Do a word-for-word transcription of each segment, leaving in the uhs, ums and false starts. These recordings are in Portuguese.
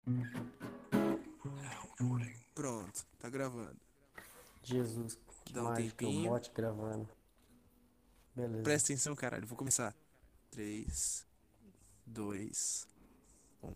Pronto, tá gravando. Jesus, que Dá um mágico, é o tempinho. bot gravando. Beleza. Presta atenção, caralho. Vou começar. três, dois, um.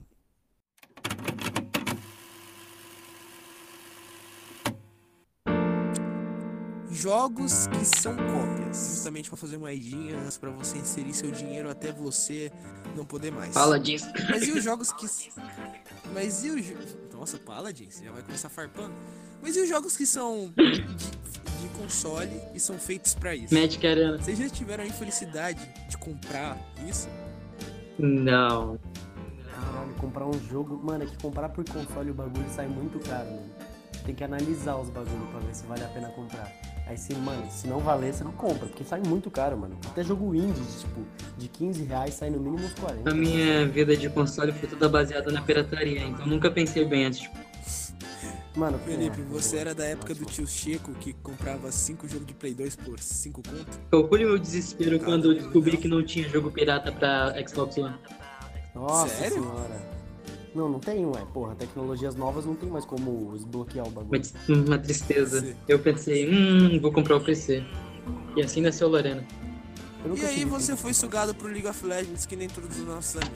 Jogos que são cópias, justamente para fazer moedinhas, para você inserir seu dinheiro até você não poder mais. Fala disso. Mas e os jogos que. Mas e os. Nossa, Paladin, você já vai começar farpando. Mas e os jogos que são de, de console e são feitos para isso? Magic Arena. Vocês já tiveram a infelicidade de comprar isso? Não. Caralho, comprar um jogo. Mano, é que comprar por console o bagulho sai muito caro, mano. Tem que analisar os bagulhos pra ver se vale a pena comprar. Aí se, mano, se não valer, você não compra, porque sai muito caro, mano. Até jogo indie, tipo, de quinze reais sai no mínimo uns quarenta. A minha vida de console foi toda baseada na pirataria, então nunca pensei bem antes. Mano, Felipe, é, você boa. era da época do Ótimo. tio Chico que comprava cinco jogos de Play dois por cinco conto? Calcule meu desespero Cada quando eu um, descobri não. que não tinha jogo pirata pra Xbox One. Nossa Sério? senhora. Não, não tem, ué. Porra, tecnologias novas não tem mais como desbloquear o bagulho. Uma, uma tristeza. Sim. Eu pensei, hum, vou comprar o P C. E assim nasceu Lorena. Eu nunca E aí tive você tempo foi de comprar. sugado pro League of Legends que nem todos os nossos amigos.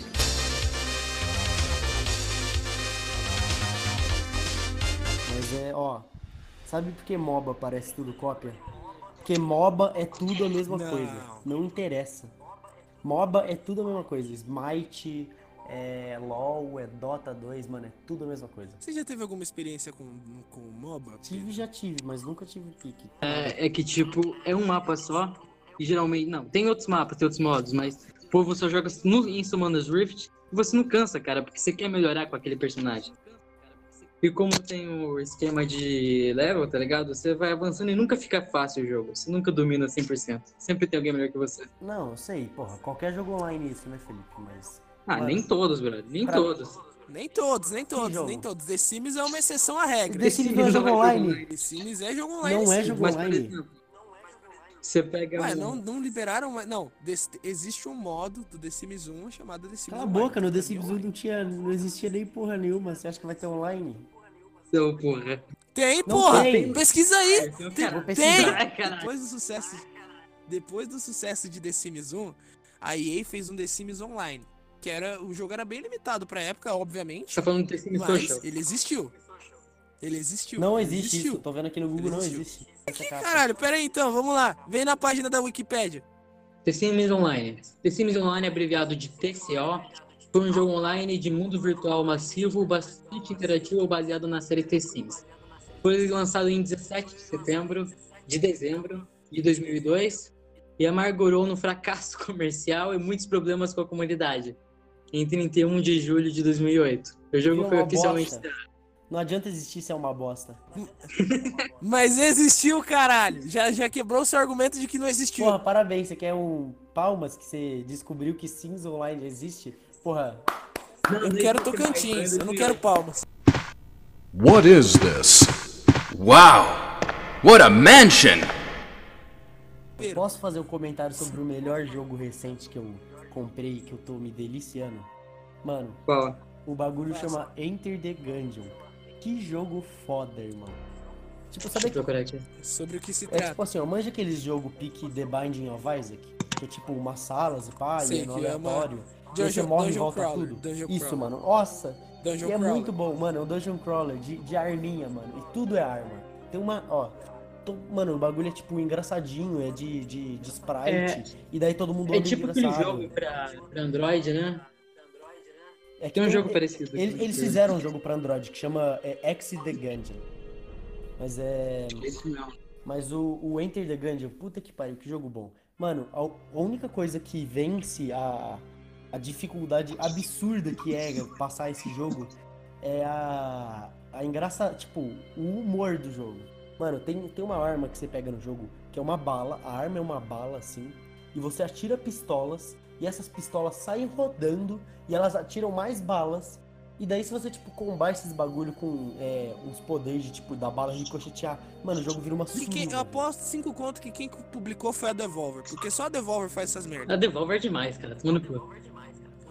Mas é, ó. Sabe por que MOBA parece tudo cópia? Porque MOBA é tudo a mesma Não. coisa. Não interessa. MOBA é tudo a mesma coisa. Smite, é LoL, é Dota dois, mano, é tudo a mesma coisa. Você já teve alguma experiência com, com MOBA? Tive, já tive, mas nunca tive pique. É, é que, tipo, é um mapa só. E geralmente, não, tem outros mapas, tem outros modos, mas o povo só joga no, em Summoner's Rift e você não cansa, cara, porque você quer melhorar com aquele personagem. E como tem o esquema de level, tá ligado? Você vai avançando e nunca fica fácil o jogo. Você nunca domina cem por cento. Sempre tem alguém melhor que você. Não, eu sei, porra, qualquer jogo online isso, né, Felipe? Mas. Ah, mano, nem todos, brother. Nem pra- todos. Nem todos, nem todos, jogo? nem todos. The Sims é uma exceção à regra. The Sims não é jogo online. The Sims é jogo online, Não é sim. jogo Mas, por online. exemplo, você pega Ué, um... não, não liberaram, mas não. Des- existe um modo do The Sims um chamado The Sims Cala a Online, boca, no que The pra mim é Sims um online. não tinha. Não existia nem porra nenhuma. Você acha que vai ter online? Seu porra. Tem, Não porra! tem. Pesquisa aí! Tem, Tem! Vou tem. pesquisar. Ai, caralho. Depois do sucesso. Depois do sucesso de The Sims um, a E A fez um The Sims Online. Que era. O jogo era bem limitado pra época, obviamente. Você tá falando do The Sims Mas Social. ele existiu. Ele existiu. Não ele existe existiu. isso. Tô vendo aqui no Google, Ele não existiu. existe. Essa capa. Caralho, pera aí então, vamos lá. Vem na página da Wikipédia. The Sims Online. The Sims Online, abreviado de T C O, foi um jogo online de mundo virtual massivo, bastante interativo, baseado na série The Sims. Foi lançado em dezessete de setembro de dezembro de dois mil e dois e amargurou no fracasso comercial e muitos problemas com a comunidade em trinta e um de julho de dois mil e oito. O jogo Virou foi uma oficialmente bosta. Não adianta existir se é uma bosta. Mas existiu, caralho. Já, já quebrou o seu argumento de que não existiu. Porra, parabéns. Você quer um palmas que você descobriu que Sims Online existe? Porra, Eu quero Tocantins, eu não quero palmas. What is this? Wow! What a mansion! posso fazer um comentário sobre o melhor jogo recente que eu comprei, que eu tô me deliciando? Mano, Qual? o bagulho chama Enter the Gungeon. Que jogo foda, irmão. Tipo, Deixa sabe eu que procurar aqui. Sobre o que se é trata. tipo assim, ó, manja aqueles jogo pique The Binding of Isaac? Que é tipo umas salas e pá, e Sei é no que é uma aleatório. E aí você dungeon- morre e dungeon volta crawler, tudo. dungeon Isso, crawler. mano. Nossa. Dungeon e é crawler. muito bom, mano. É um dungeon crawler de, de arminha, mano. E tudo é arma. Tem uma, ó. to- Mano, o bagulho é tipo engraçadinho, é de, de, de sprite. É- E daí todo mundo É anda tipo aquele engraçado. jogo pra, pra Android, né? É que Tem um jogo é- parecido. Eles, eles fizeram um jogo pra Android que chama é, Exit the Gungeon. Mas é. Esse não. Mas o, o Enter the Gungeon, puta que pariu, que jogo bom. Mano, a, a única coisa que vence a, a dificuldade absurda que é passar esse jogo é a, a engraça, tipo, o humor do jogo. Mano, tem, tem uma arma que você pega no jogo que é uma bala, a arma é uma bala assim, e você atira pistolas, e essas pistolas saem rodando, e elas atiram mais balas. E daí se você, tipo, combar esses bagulho com é, uns poderes de, tipo, da bala ricochetear, mano, o jogo vira uma E quem, suruba. eu aposto cinco conto que quem publicou foi a Devolver. Porque só a Devolver faz essas merdas. A Devolver é demais, cara. Tomando cu.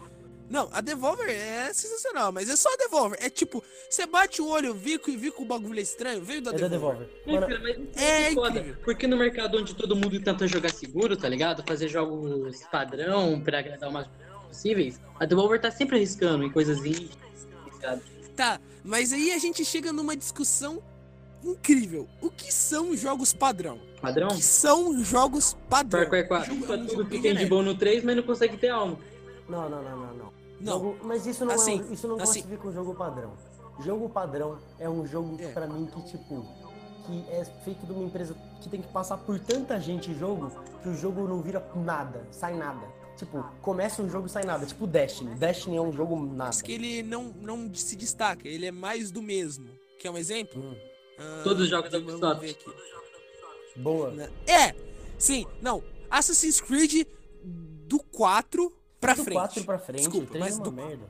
Não, a Devolver é sensacional, mas é só a Devolver. É tipo, você bate o olho, viu que viu que o bagulho é estranho, veio da É da Devolver. Devolver. É, Mano, cara, mas é é foda. incrível. Porque no mercado onde todo mundo tenta jogar seguro, tá ligado? Fazer jogos padrão pra agradar o máximo possíveis, a Devolver tá sempre arriscando em coisas indie, tá ligado? Tá, mas aí a gente chega numa discussão incrível. O que são jogos padrão? Padrão? O que são jogos padrão? Far Cry quatro. Jogo- Faz um tudo jogo que bem tem de genérico. bom no três, mas não consegue ter alma. não, não, não, não, não. Não, Jogo- mas isso não assim, é um, isso não assim- classifica um jogo padrão. Jogo padrão é um jogo É. pra mim que tipo que é feito de uma empresa que tem que passar por tanta gente o jogo que o jogo não vira nada, sai nada. Tipo, começa um jogo e sai nada, tipo Destiny. Destiny é um jogo nada. mas que ele não, não se destaca, ele é mais do mesmo. Quer um exemplo? Hum, Ah, Todos os jogos da vamos Ubisoft. ver aqui. boa. Né? É! Sim, não. Assassin's Creed do quatro pra do frente. quatro pra frente, Desculpa, o três mas é uma do, merda.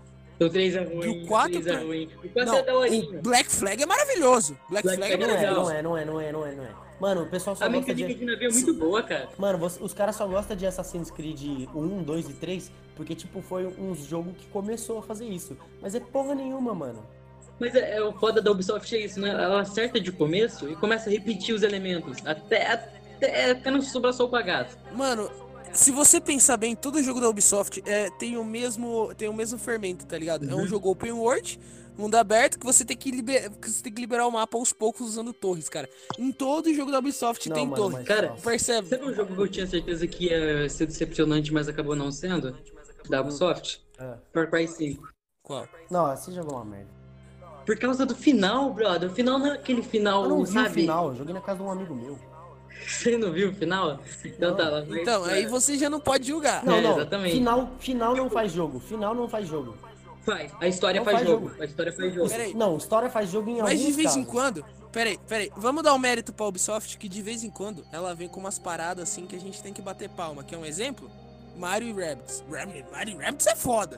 O três é ruim, Do o quatro três é pra- ruim. O quatro não, é daorinha. o Black Flag é maravilhoso. Black, Black Flag é Flag é Não é, maravilhoso. não é, não é, não é, não é, não é. Mano, o pessoal só A gosta mecânica de... de navio é muito boa, cara. Mano, você- os caras só gostam de Assassin's Creed um, dois e três porque, tipo, foi uns jogos que começou a fazer isso. Mas é porra nenhuma, mano. Mas é, é o foda da Ubisoft é isso, né? Ela acerta de começo e começa a repetir os elementos. Até, até, até não sobrar só o bagaço. Mano, se você pensar bem, todo jogo da Ubisoft é, tem, o mesmo, tem o mesmo fermento, tá ligado? É um Uhum. jogo open world, mundo aberto, que você tem que, liber, que você tem que liberar o mapa aos poucos usando torres, cara. Em todo jogo da Ubisoft Não, tem mano, torre. mas- Cara, nossa. Percebe? Sabe um jogo que eu tinha certeza que ia ser decepcionante, mas acabou não sendo? Da Ubisoft? É. Far Cry cinco. Qual? Não, esse jogo é uma merda. Por causa do final, brother. O final não é aquele final, Eu não vi sabe? o final, eu joguei na casa de um amigo meu. Você não viu o final? Então Não. tá lá. vai- Então, aí você já não pode julgar. Não, É, não, exatamente. final, final não faz jogo, final não faz jogo. Faz. A história Não faz, faz jogo. jogo. A história faz jogo. Peraí. Não, história faz jogo em Mas alguns de vez em casos. quando, peraí, peraí, vamos dar um mérito pra Ubisoft que de vez em quando ela vem com umas paradas assim que a gente tem que bater palma. Quer um exemplo? Mario e Rabbids. Rab- Mario e Rabbids é foda.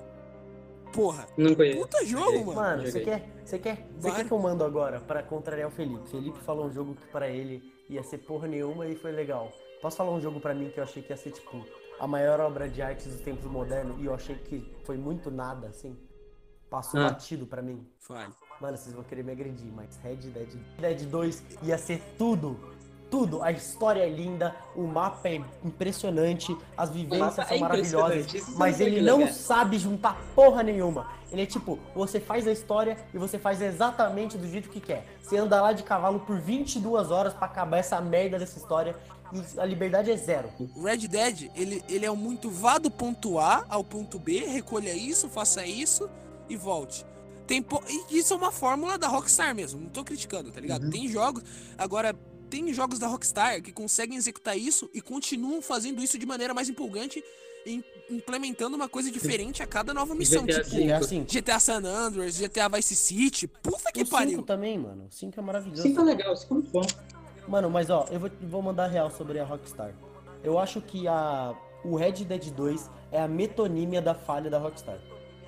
Porra, Não conheço. puta jogo, mano. Mano, você Joguei. quer, você quer, você Vai. quer que eu mando agora pra contrariar o Felipe? Felipe falou um jogo que pra ele ia ser porra nenhuma e foi legal. Posso falar um jogo pra mim que eu achei que ia ser tipo a maior obra de arte dos tempos modernos e eu achei que foi muito nada, assim. Passou Ah. batido pra mim. Fale. Mano, vocês vão querer me agredir, mas Red Dead, Dead dois ia ser tudo. Tudo. A história é linda, o mapa é impressionante, as vivências mapa são é maravilhosas, impressionante, isso mas sim foi ele que não legal. sabe juntar porra nenhuma. Ele é tipo, você faz a história e você faz exatamente do jeito que quer. Você anda lá de cavalo por vinte e duas horas pra acabar essa merda dessa história e a liberdade é zero. O Red Dead, ele, ele é um muito vá do ponto A ao ponto B, recolha isso, faça isso e volte. Tem po- e isso é uma fórmula da Rockstar mesmo, não tô criticando, tá ligado? Tem jogos, agora, tem jogos da Rockstar que conseguem executar isso e continuam fazendo isso de maneira mais empolgante e implementando uma coisa diferente a cada nova missão. G T A Tipo, E é cinco. assim. G T A San Andreas, G T A Vice City, puta que O pariu. cinco também, mano. O cinco é maravilhoso. Cinco é legal, cinco é muito bom. Mano, mas ó, eu vou, vou mandar real sobre a Rockstar. Eu acho que a, o Red Dead dois é a metonímia da falha da Rockstar.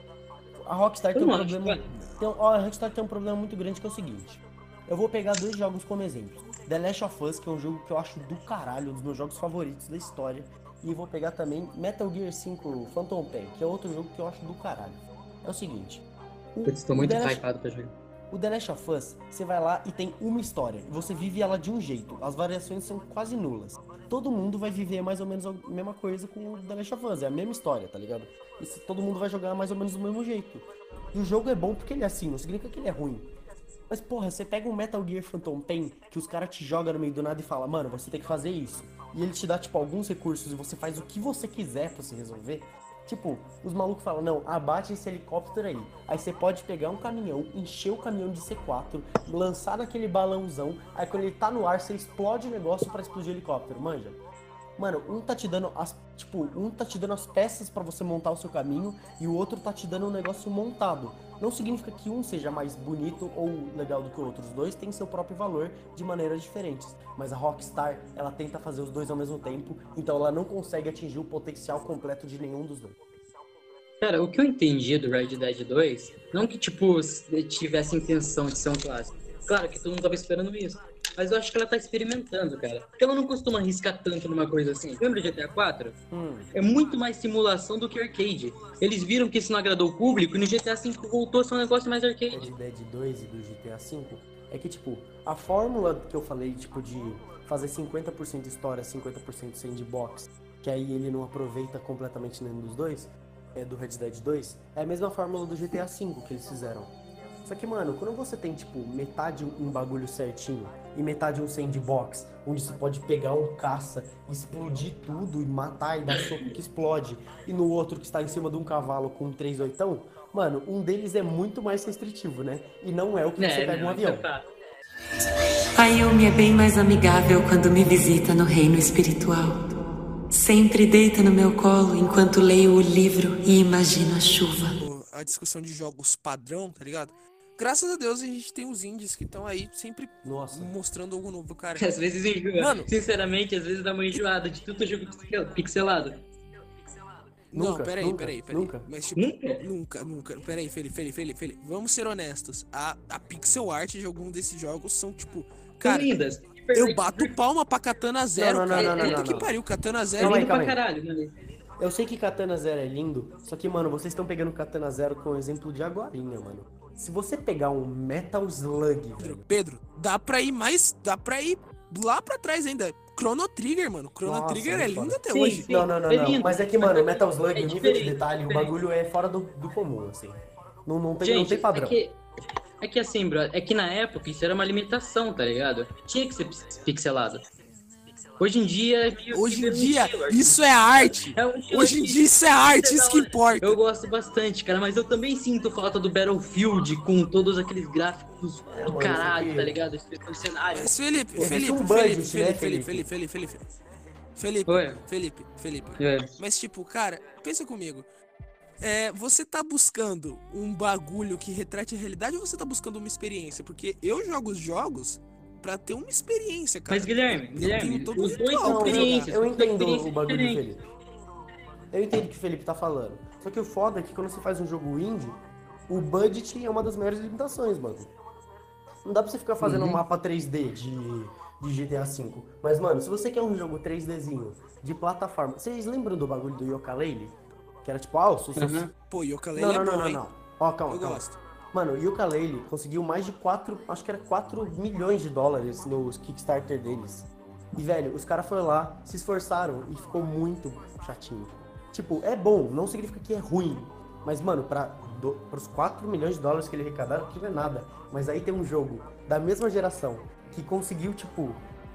A Rockstar Eu tem um não acho, problema. cara. Tem, ó, a Rockstar tem um problema muito grande que é o seguinte. Eu vou pegar dois jogos como exemplo. The Last of Us, que é um jogo que eu acho do caralho, um dos meus jogos favoritos da história. E vou pegar também Metal Gear cinco Phantom Pain, que é outro jogo que eu acho do caralho. É o seguinte. O, Putz, tô o muito The Last- hypado pra jogar. o The Last of Us, você vai lá e tem uma história. Você vive ela de um jeito. As variações são quase nulas. Todo mundo vai viver mais ou menos a mesma coisa com o The Last of Us. É a mesma história, tá ligado? E se todo mundo vai jogar mais ou menos do mesmo jeito. E o jogo é bom porque ele é assim, não significa que ele é ruim. Mas porra, você pega um Metal Gear Phantom Pain que os caras te jogam no meio do nada e fala, mano, você tem que fazer isso. E ele te dá, tipo, alguns recursos e você faz o que você quiser pra se resolver. Tipo, os malucos falam, não, abate esse helicóptero aí. Aí você pode pegar um caminhão, encher o caminhão de C quatro, lançar naquele balãozão, aí quando ele tá no ar, você explode o negócio pra explodir o helicóptero, manja? Mano, um tá te dando as, tipo, um tá te dando as peças pra você montar o seu caminho e o outro tá te dando um negócio montado. Não significa que um seja mais bonito ou legal do que o outro. Os dois têm seu próprio valor de maneiras diferentes. Mas a Rockstar, ela tenta fazer os dois ao mesmo tempo, então ela não consegue atingir o potencial completo de nenhum dos dois. Cara, o que eu entendi do Red Dead dois, não que, tipo, tivesse intenção de ser um clássico. Claro que todo mundo tava esperando isso. mas eu acho que ela tá experimentando, cara. Porque ela não costuma arriscar tanto numa coisa assim. Lembra do G T A quatro? Hum. É muito mais simulação do que arcade. Eles viram que isso não agradou o público e no G T A cinco voltou a ser um negócio mais arcade. Red Dead dois e do G T A cinco é que, tipo, a fórmula que eu falei, tipo, de fazer cinquenta por cento história, cinquenta por cento sandbox, que aí ele não aproveita completamente nenhum dos dois, é do Red Dead dois, é a mesma fórmula do G T A cinco que eles fizeram. Só que, mano, quando você tem, tipo, metade um bagulho certinho e metade um sandbox, onde você pode pegar um caça, explodir tudo e matar e dar soco que explode, e no outro que está em cima de um cavalo com um três oitão, mano, um deles é muito mais restritivo, né? E não é o que você É, pega um não, avião. isso é fato. A Yumi é bem mais amigável quando me visita no reino espiritual. Sempre deita no meu colo enquanto leio o livro e imagino a chuva. A discussão de jogos padrão, tá ligado? Graças a Deus a gente tem os indies que estão aí sempre Nossa. mostrando algo novo, cara. Às vezes enjoa. Mano. Sinceramente, às vezes dá uma enjoada de tanto jogo pixelado. Não, Nunca, peraí, nunca, peraí, peraí. nunca. Mas tipo, Nunca? nunca, nunca. Peraí, Felipe, Felipe, Felipe, Felipe. Vamos ser honestos. A, a pixel art de algum desses jogos são, tipo, cara, São lindas. eu bato palma pra Katana Zero, Não, não, cara. não, não, Puta não, que não. pariu, Katana É Zero. Calma aí, lindo pra calma aí. caralho, né? Eu sei que Katana Zero é lindo, só que, mano, vocês estão pegando Katana Zero com um exemplo de agorinha, mano. Se você pegar um Metal Slug, velho... Pedro, dá pra ir mais, dá pra ir lá pra trás ainda. Chrono Trigger, mano. Chrono Nossa, Trigger é muito lindo foda. até Sim, hoje. sim. Não, não, não, é não. lindo. Mas é que, mano, Metal Slug, É o nível de diferente, detalhe, o diferente. bagulho é fora do, do comum, assim. Não, não, tem, Gente, não tem padrão. É que, é que assim, bro, é que na época isso era uma limitação, tá ligado? Tinha que ser pix- pixelado. Hoje em dia... é meio Hoje em que dia, estilo, isso é arte. é um estilo Hoje em que- dia isso é arte, isso que importa. Eu gosto bastante, cara, mas eu também sinto falta do Battlefield com todos aqueles gráficos É, do mano, caralho, isso aqui- tá ligado? Expressão de cenário. Mas Felipe, Existe Felipe, um Felipe, budget, Felipe, né, Felipe, Felipe? Felipe, Felipe, Felipe, Felipe, Oi. Felipe, Felipe. É. Mas tipo, cara, pensa comigo. É, você tá buscando um bagulho que retrate a realidade ou você tá buscando uma experiência? Porque eu jogo os jogos pra ter uma experiência, cara. Mas Guilherme, Eu Guilherme, tenho todo os dois ritual são Não, pra experiências. eu são entendo experiências o bagulho do diferentes. Felipe. Eu entendo o que o Felipe tá falando. Só que o foda é que quando você faz um jogo indie, o budget é uma das maiores limitações, mano. Não dá pra você ficar fazendo Uhum. um mapa três D de, de G T A cinco. Mas, mano, se você quer um jogo três Dzinho de plataforma... Vocês lembram do bagulho do Yooka-Laylee? Que era tipo, ah, o sucesso... Uhum. Pô, Yooka-Laylee Não, é não, não, bom, não, hein? não. Ó, calma, Eu calma. gosto. Mano, o Yooka-Laylee conseguiu mais de quatro, acho que era quatro milhões de dólares nos Kickstarter deles. E, velho, os caras foram lá, se esforçaram e ficou muito chatinho. Tipo, é bom, não significa que é ruim. Mas, mano, pra, do, pros quatro milhões de dólares que eles arrecadaram, aquilo é nada. Mas aí tem um jogo da mesma geração que conseguiu, tipo,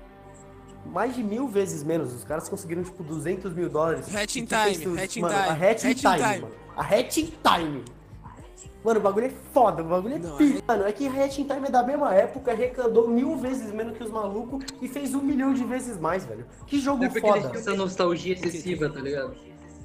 mais de mil vezes menos. Os caras conseguiram, tipo, duzentos mil dólares. Hatching E que fez Time, tudo. Hatching Mano, Time, A Hatching Hatching Time, Time. mano. A Hatching Time. Mano, o bagulho é foda, o bagulho é Não, pica. Mano, é que Hatching Time é da mesma época, arrecadou mil vezes menos que os malucos e fez um milhão de vezes mais, velho. Que jogo É porque eles foda. tinham essa nostalgia excessiva, tá ligado?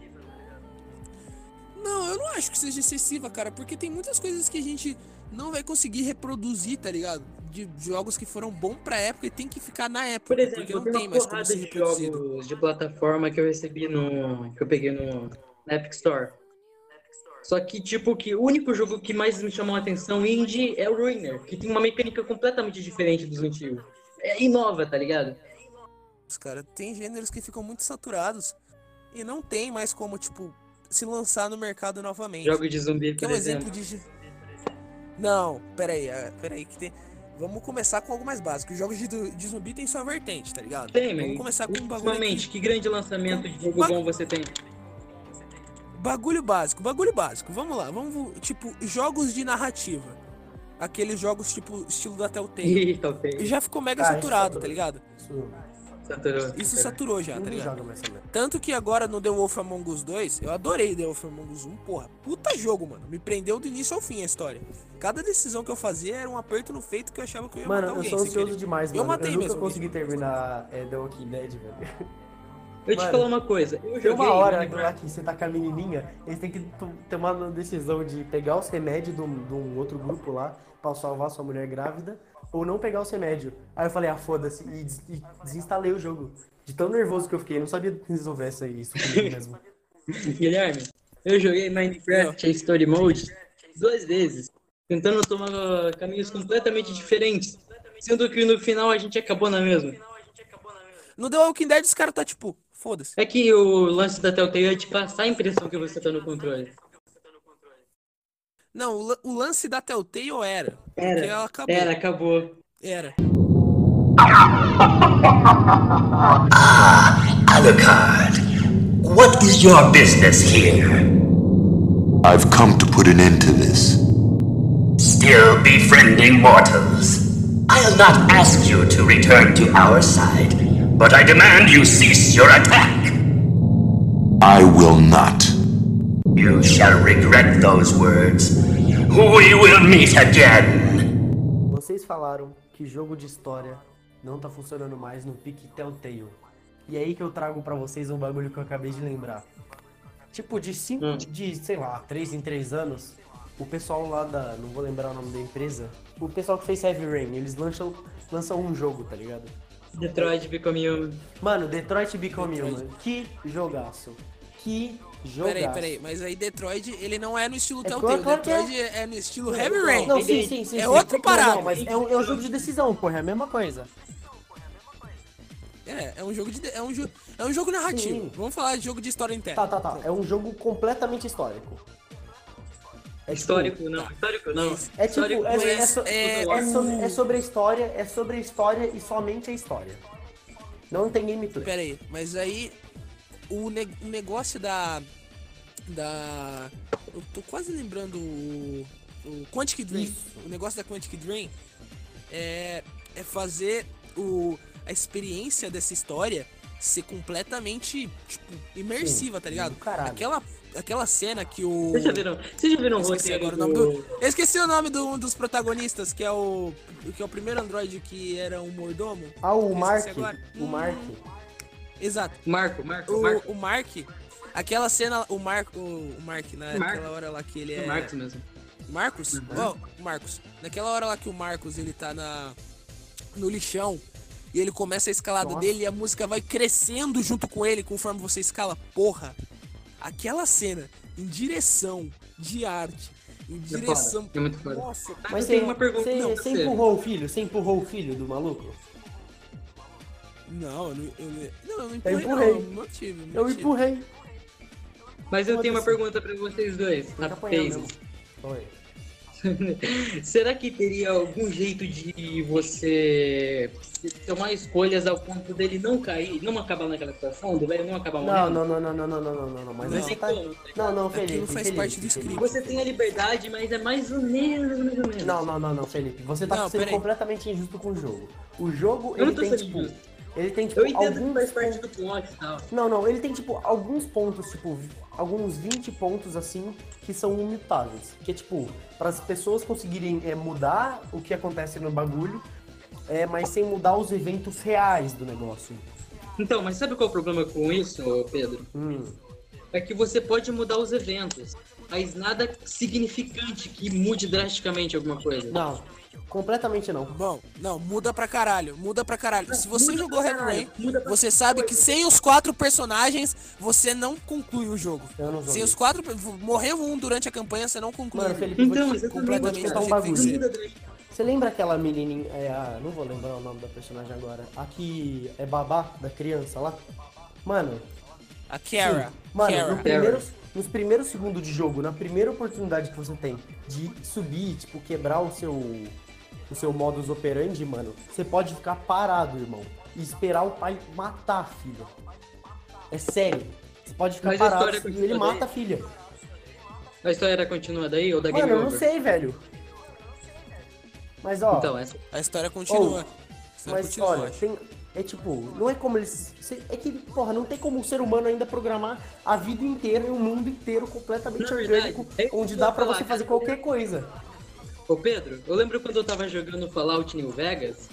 Não, eu não acho que seja excessiva, cara, porque tem muitas coisas que a gente não vai conseguir reproduzir, tá ligado? De jogos que foram bons pra época e tem que ficar na época, Por exemplo, porque eu não tenho tem uma mais como porrada ser de reproduzido. jogos de plataforma que eu recebi no... que eu peguei no na Epic Store. Só que, tipo, que o único jogo que mais me chamou a atenção indie é o Ruiner, que tem uma mecânica completamente diferente dos antigos. É inova, tá ligado? Cara, tem gêneros que ficam muito saturados e não tem mais como, tipo, se lançar no mercado novamente. Jogo de zumbi, Que é por um exemplo. exemplo de... Não, peraí, é, peraí que tem... Vamos começar com algo mais básico. Os jogos de, de zumbi tem sua vertente, tá ligado? Tem, Vamos mas começar com um bagulho aqui. ultimamente, que grande lançamento de jogo Ba- bom você tem? Bagulho básico, bagulho básico. Vamos lá, vamos, tipo, jogos de narrativa. Aqueles jogos, tipo, estilo da Telltale. Ih, tá ok. E já ficou mega Ah, isso saturado, saturou. tá ligado? Isso, Saturou. Isso saturou já, tá ninguém ligado? joga mais essa merda. Tanto que agora no The Wolf Among Us dois, eu adorei The Wolf Among Us um, porra. Puta jogo, mano. Me prendeu do início ao fim a história. Cada decisão que eu fazia era um aperto no feito que eu achava que eu ia Mano, matar eu alguém. sou sem ansioso querer. demais, Eu mano. matei eu nunca mesmo consegui alguém. terminar é, The Walking Dead, velho. Eu te Mano, falar uma coisa. Eu Tem joguei uma hora Minecraft. lá que você tá com a menininha, eles têm que to- tomar uma decisão de pegar os remédios de um, de um outro grupo lá pra salvar sua mulher grávida ou não pegar os remédios. Aí eu falei, ah, foda-se, e, des- e desinstalei o jogo. De tão nervoso que eu fiquei, não sabia resolver essa, isso comigo mesmo. Guilherme, eu joguei Minecraft a Story Mode duas vezes, tentando tomar caminhos completamente diferentes. Sendo que no final a gente acabou na mesma. No The Walking Dead os caras tá tipo, foda-se. É que o lance da Telltale é te passar a impressão que você tá no controle. Não, o, la- o lance da Telltale era. Porque Era, ela acabou. era, acabou. Era. Alucard, what is your business here? I've come to put an end to this. Still befriending mortals. I'll not ask you to return to our side, but I demand you cease your attack. I will not. You shall regret those words. We will meet again. Vocês falaram que jogo de história não tá funcionando mais no pique Telltale. E é aí que eu trago pra vocês um bagulho que eu acabei de lembrar. Tipo, de cinco, Hum. de, sei lá, três em três anos, o pessoal lá da, não vou lembrar o nome da empresa, o pessoal que fez Heavy Rain, eles lançam, lançam um jogo, tá ligado? Detroit Become Human. Mano, Detroit Become Human, que jogaço. Que jogaço. Peraí, peraí. Mas aí Detroit, ele não é no estilo É Telltale. claro que é. Detroit é. no estilo Heavy Rain. Não, sim, sim, sim. É sim. outra Não, parada. Não, mas é um, é um jogo de decisão, porra, é a mesma coisa. É, é um jogo de. É um, jo... é um jogo narrativo. Sim. Vamos falar de jogo de história interna. Tá, tá, tá. É um jogo completamente histórico. É tipo- Histórico não, histórico não. É tipo, Histórico é, é, é- so- é- é sobre, é sobre a história, é sobre a história e somente a história. Não tem gameplay. Pera aí, mas aí. O, ne- o negócio da. Da. Eu tô quase lembrando o. O Quantic Dream. Isso. O negócio da Quantic Dream é. É fazer o, a experiência dessa história ser completamente, tipo, imersiva, Sim, tá ligado? do caralho. Aquela, aquela cena que o. Vocês já viram? Vocês já viram o Eu esqueci roteiro agora o nome do... do. Eu esqueci o nome do, um dos protagonistas, que é o. Que é o primeiro androide que era um mordomo. Ah, o Eu Mark. esqueci agora. O Mark. Exato. Marco, Marco, Marco. O, o Mark. Aquela cena, o Marco. O Mark, né? Marco. Naquela hora lá que ele É é. Marcos mesmo. Marcos? Ó, Marcos. Naquela hora lá que o Marcos ele tá na. No lixão. E ele começa a escalada Nossa. dele e a música vai crescendo junto com ele conforme você escala. Porra! Aquela cena em direção de arte. Em É direção. foda, é muito foda. Nossa, Mas eu tenho você, uma pergunta você, pra você você. empurrou o filho? Você empurrou o filho do maluco? não, eu não, eu, não- não, eu não Eu empurrei, empurrei. não. Não tive, não Eu tive. empurrei. Mas eu tenho uma Foda-se. pergunta pra vocês dois. Tem que apanhar Rapazes. mesmo. Oi. Será que teria algum jeito de você tomar escolhas ao ponto dele não cair, não acabar naquela situação, do velho não acabar Não, morrendo? não, não, não, não, não, não, não, não, não. Mas Não. aí você tá. Não, não, Felipe. Aquilo faz Felipe, parte do Felipe. script. Você tem a liberdade, mas é mais ou menos, mais ou menos. Não, não, não, não, Felipe. Você tá Não, sendo peraí. completamente injusto com o jogo. O jogo, Eu ele não tô tem, sendo tipo. injusto. Ele tem, tipo, Eu entendo que alguns faz parte pontos- do plot e tal. Não, não, ele tem, tipo, alguns pontos, tipo, alguns vinte pontos, assim, que são imutáveis. Que é, tipo, para as pessoas conseguirem é, mudar o que acontece no bagulho, é, mas sem mudar os eventos reais do negócio. Então, mas sabe qual é o problema com isso, Pedro? Hum. É que você pode mudar os eventos, mas nada significante que mude drasticamente alguma coisa. Não, completamente não. Bom, não, muda pra caralho, muda pra caralho. Se você muda jogou pra Heavy caralho, Rain, muda pra você sabe que sem os quatro personagens, você não conclui o jogo. Eu não joguei. Sem os quatro, morreu um durante a campanha, você não conclui. Mano, o jogo. Felipe, Então, vou te, exatamente, vou te contar um cara. bagulho. Não muda drasticamente. Você lembra aquela menininha, é, a, não vou lembrar o nome da personagem agora, a que é babá da criança lá? Mano, A Kara. sim, mano, Kara. no primeiro, nos primeiros segundos de jogo, na primeira oportunidade que você tem de subir, tipo, quebrar o seu, o seu modus operandi, mano, você pode ficar parado, irmão, e esperar o pai matar a filha. É sério. Você pode ficar Mas a parado história e ele continua mata a filha. A história era continuada aí ou da Mano, Game eu não Over? sei, velho. Mas, ó... Então, essa... A história continua. A história Mas continua, olha, acho. tem, é tipo, não é como eles. cê- É que, porra, não tem como o ser humano ainda programar a vida inteira e o mundo inteiro completamente Na verdade, orgânico, é isso onde que dá eu ia pra falar, você fazer cara. qualquer coisa. Ô Pedro, eu lembro quando eu tava jogando Fallout New Vegas,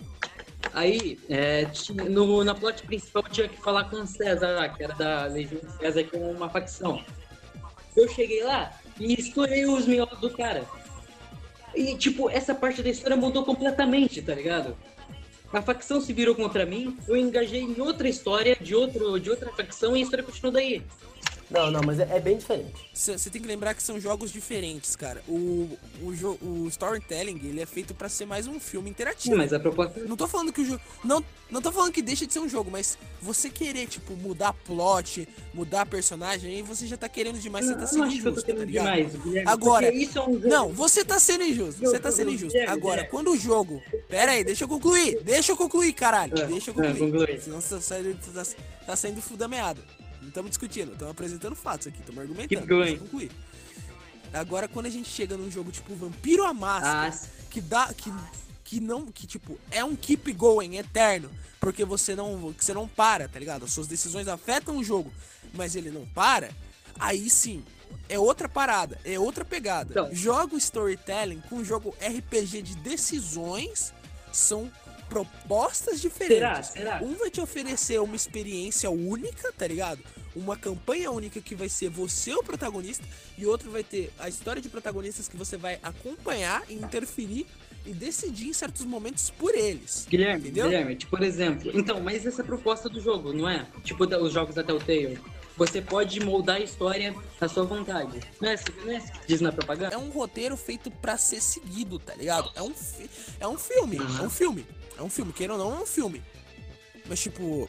aí é, tinha- no, na plot principal tinha que falar com o César lá, que era da Legião de César, que é uma facção. Eu cheguei lá e estourei os miolos do cara. E, tipo, essa parte da história mudou completamente, tá ligado? A facção se virou contra mim, eu engajei em outra história de, outro, de outra facção e a história continuou daí. Não, não, mas é, é bem diferente. Você tem que lembrar que são jogos diferentes, cara. O, o, jo- o storytelling, ele é feito pra ser mais um filme interativo. Sim, mas a proposta... Não tô falando que o jogo... Não, não tô falando que deixa de ser um jogo, mas você querer, tipo, mudar plot, mudar personagem, aí você já tá querendo demais, você tá Não, sendo acho que eu tô injusto, tá querendo ligado? demais, Guilherme, Agora, porque isso é um jogo- não, você tá sendo injusto, você tá sendo injusto. Guilherme, Agora, Guilherme. quando o jogo... Pera aí, deixa eu concluir, deixa eu concluir, caralho. É, Deixa eu é, concluir. conclui. Senão você tá saindo, tá, tá saindo full da meada. Não estamos discutindo, estamos apresentando fatos aqui, estamos argumentando. Keep going. Deixa eu concluir. Agora, quando a gente chega num jogo tipo Vampiro à Máscara, Ah, que dá... Que, que não... Que, tipo, é um keep going eterno, porque você não... Que você não para, tá ligado? As suas decisões afetam o jogo, mas ele não para, aí sim... É outra parada, é outra pegada. Então. Jogo storytelling com jogo R P G de decisões são propostas diferentes. Será? Será? Um vai te oferecer uma experiência única, tá ligado? Uma campanha única que vai ser você o protagonista, e outro vai ter a história de protagonistas que você vai acompanhar e interferir e decidir em certos momentos por eles. Guilherme, Entendeu? Guilherme, tipo, por exemplo... Então, mas essa é a proposta do jogo, não é? Tipo, da- os jogos da Telltale. Você pode moldar a história à sua vontade. Não é, assim- não é assim que diz na propaganda? É um roteiro feito pra ser seguido, tá ligado? É um, fi- é um filme, é um filme. É um filme, queira ou não, é um filme. Mas, tipo,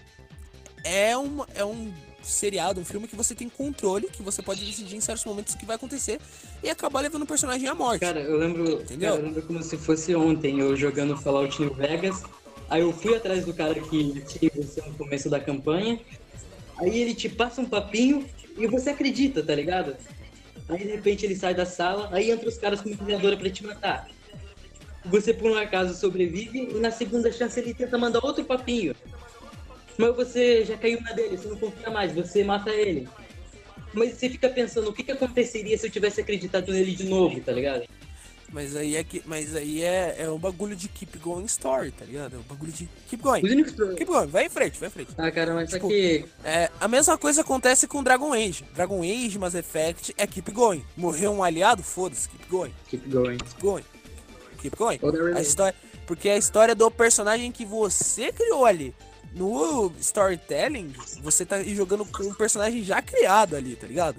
é, uma, é um seriado, um filme que você tem controle, que você pode decidir em certos momentos o que vai acontecer e acabar levando o personagem à morte. Cara, eu lembro, Entendeu? cara, eu lembro como se fosse ontem, eu jogando Fallout New Vegas. Aí eu fui atrás do cara que tinha você no começo da campanha. Aí ele te passa um papinho e você acredita, tá ligado? Aí de repente ele sai da sala, aí entra os caras com uma metralhadora pra te matar. Você por um acaso sobrevive e na segunda chance ele tenta mandar outro papinho. Mas você já caiu na dele, você não confia mais, você mata ele. Mas você fica pensando, o que, que aconteceria se eu tivesse acreditado nele de novo, tá ligado? Mas aí é que, mas aí é, é um bagulho de keep going story, tá ligado? É um bagulho de keep going. Os únicos... Keep going, vai em frente, vai em frente. Ah, cara, mas Tipo, só que... É, a mesma coisa acontece com Dragon Age. Dragon Age, Mass Effect é keep going. Morreu um aliado, foda-se, keep going. Keep going. Keep going. Keep going. Ou da A história, porque é a história do personagem que você criou ali. No storytelling, você tá jogando com um personagem já criado ali, tá ligado?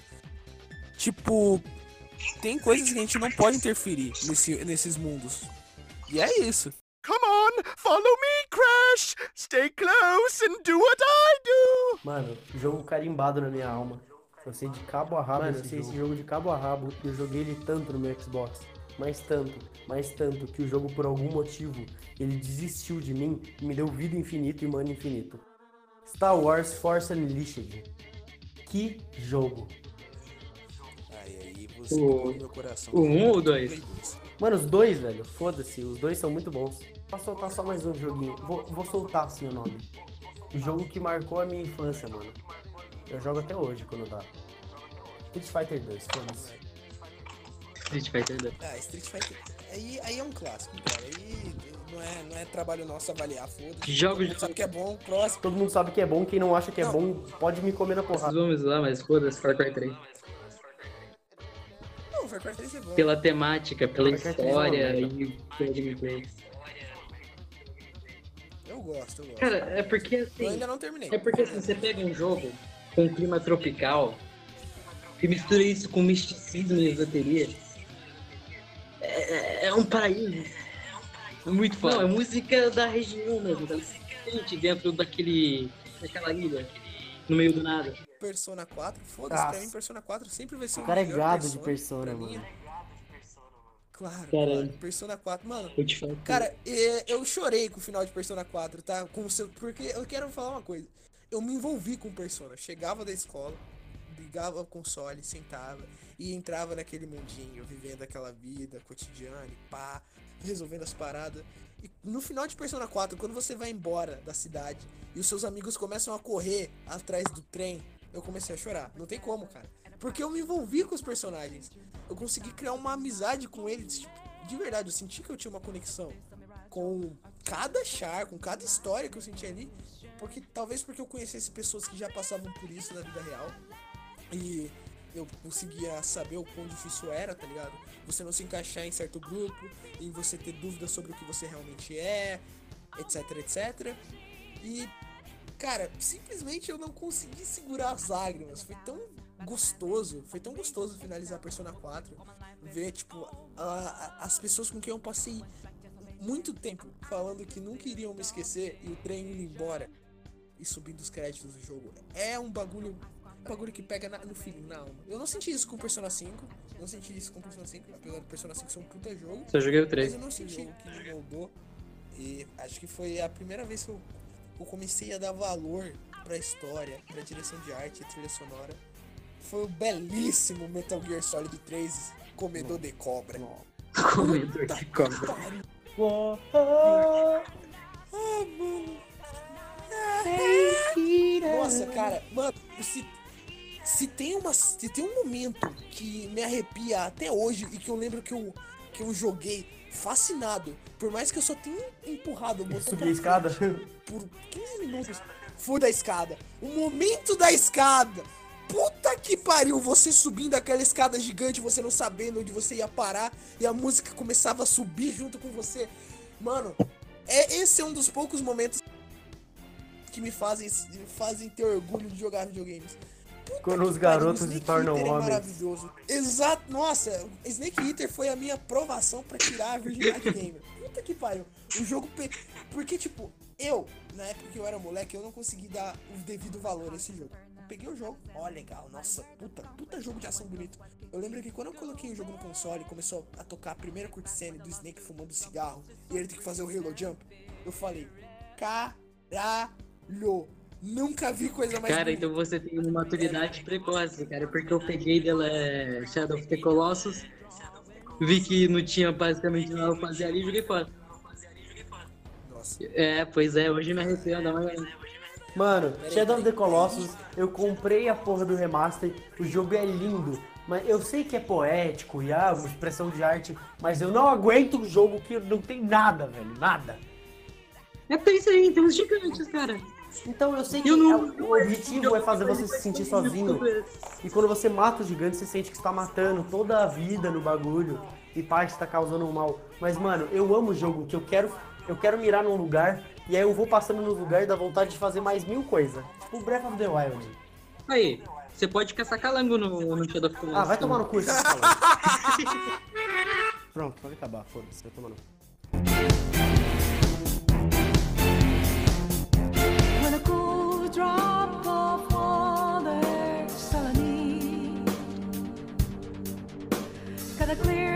Tipo, tem coisas que a gente não pode interferir nesse, nesses mundos. E é isso. Come on, follow me, Crash. Stay close and do what I do. Mano, jogo carimbado na minha alma. Eu sei de cabo a rabo Mano, esse eu sei jogo. esse jogo de cabo a rabo. Eu joguei ele tanto no meu Xbox. Mas tanto, mas tanto que o jogo, por algum motivo, ele desistiu de mim e me deu vida infinita e mana infinito. Star Wars Force Unleashed. Que jogo. Aí, aí você O- pegou no meu coração. O um ou o dois? Mano, os dois, velho, foda-se, os dois são muito bons. Vou soltar só mais um joguinho. Vou, vou soltar assim o nome. O jogo que marcou a minha infância, mano. Eu jogo até hoje quando dá. Street Fighter dois, foda-se. Street Fighter dois. Ah, Street Fighter. Aí, aí é um clássico, cara. Aí não é, não é trabalho nosso avaliar, foda-se. Jogos Todo mundo sabe que é bom, próximo. Todo mundo sabe que é bom, quem não acha que é Não. bom, pode me comer na porrada. Vamos lá, mas foda-se, Far Cry três. Não, Far Cry três é bom. Pela temática, pela Far Cry três é uma história merda. e pela gameplay. Eu gosto, eu gosto. Cara, é porque eu assim. ainda não terminei. É porque assim, você pega um jogo com um clima tropical e mistura isso com misticismo e esoteria. É, é um paraíso. É muito foda. Não, é música da região mesmo, tá? Gente, dentro daquele. daquela ilha, no meio do nada. Persona quatro, foda-se, pra Nossa. mim Persona quatro sempre vai ser O cara é melhor gado de Persona, pra mim. mano. Claro, Cara. claro, Persona quatro, mano. Eu te falo. Cara, é, eu chorei com o final de Persona quatro, tá? Com o seu, porque eu quero falar uma coisa. Eu me envolvi com Persona. Chegava da escola, ligava o console, sentava e entrava naquele mundinho, vivendo aquela vida cotidiana e pá, resolvendo as paradas. E no final de Persona quatro, quando você vai embora da cidade e os seus amigos começam a correr atrás do trem, eu comecei a chorar. Não tem como, cara. Porque eu me envolvi com os personagens. Eu consegui criar uma amizade com eles. Tipo, de verdade, eu senti que eu tinha uma conexão com cada char, com cada história que eu senti ali. Porque talvez porque eu conhecesse pessoas que já passavam por isso na vida real. E eu conseguia saber o quão difícil era, tá ligado? Você não se encaixar em certo grupo, e você ter dúvidas sobre o que você realmente é, etc, etcétera. E, cara, simplesmente eu não consegui segurar as lágrimas. Foi tão gostoso, foi tão gostoso finalizar Persona quatro, ver, tipo, a, a, as pessoas com quem eu passei muito tempo falando que não queriam me esquecer e o trem indo embora e subindo os créditos do jogo. É um bagulho, um bagulho que pega na, no feeling, na alma. Eu não senti isso com Persona cinco, não senti isso com Persona cinco, apesar do Persona cinco ser um puta jogo. Só joguei o três. Mas eu não senti o que me moldou. E acho que foi a primeira vez que eu, eu comecei a dar valor pra história, pra direção de arte e trilha sonora. Foi o belíssimo Metal Gear Solid três, Comedor de Cobra. Comedor de Cobra. Oh, oh, oh, mano. Nossa, cara, mano, se, se, tem uma, se tem um momento que me arrepia até hoje e que eu lembro que eu, que eu joguei fascinado, por mais que eu só tenha empurrado o botão Subir a escada por quinze minutos, foi da escada. O momento da escada. Puta que pariu, você subindo aquela escada gigante, você não sabendo onde você ia parar e a música começava a subir junto com você. Mano, é, esse é um dos poucos momentos que me fazem, me fazem ter orgulho de jogar videogames. Puta Quando os pariu, garotos se tornam Eater é homens. maravilhoso. Exato, nossa, Snake Eater foi a minha aprovação pra tirar a virgindade gamer. Puta que pariu. O jogo. Pe... Porque, tipo, eu, na época que eu era moleque, eu não consegui dar o devido valor a esse jogo. Eu peguei o jogo, ó, legal, nossa, puta, puta jogo de ação bonito. Eu lembro que quando eu coloquei o jogo no console e começou a tocar a primeira cutscene do Snake fumando cigarro e ele tem que fazer o Halo Jump, eu falei, caralho, nunca vi coisa mais Cara, bonita. então você tem uma maturidade precoce, cara, porque eu peguei dela é, Shadow of the Colossus, vi que não tinha basicamente nada pra fazer ali e joguei fora. Nossa. É, pois é, hoje me arrependo, mas... Mano, Shadow of the Colossus, eu comprei a porra do remaster, o jogo é lindo, mas eu sei que é poético e ah, uma expressão de arte, mas eu não aguento um jogo que não tem nada, velho, nada. É por isso aí, tem uns gigantes, cara. Então eu sei que Eu não- é- o objetivo é fazer você se sentir sozinho. E quando você mata o gigante, você sente que está matando toda a vida no bagulho e parte está causando um mal. Mas, mano, eu amo o jogo, que eu quero, eu quero mirar num lugar e aí eu vou passando no lugar e dá vontade de fazer mais mil coisas. Tipo Breath of the Wild. Aí, você pode caçar calango no, no Shadow of the Colossus. Ah, vai tomar no cu esse falando. Pronto, pode acabar, foda-se, vai tomar no cu. When a cool drop of water's all I need, got a clear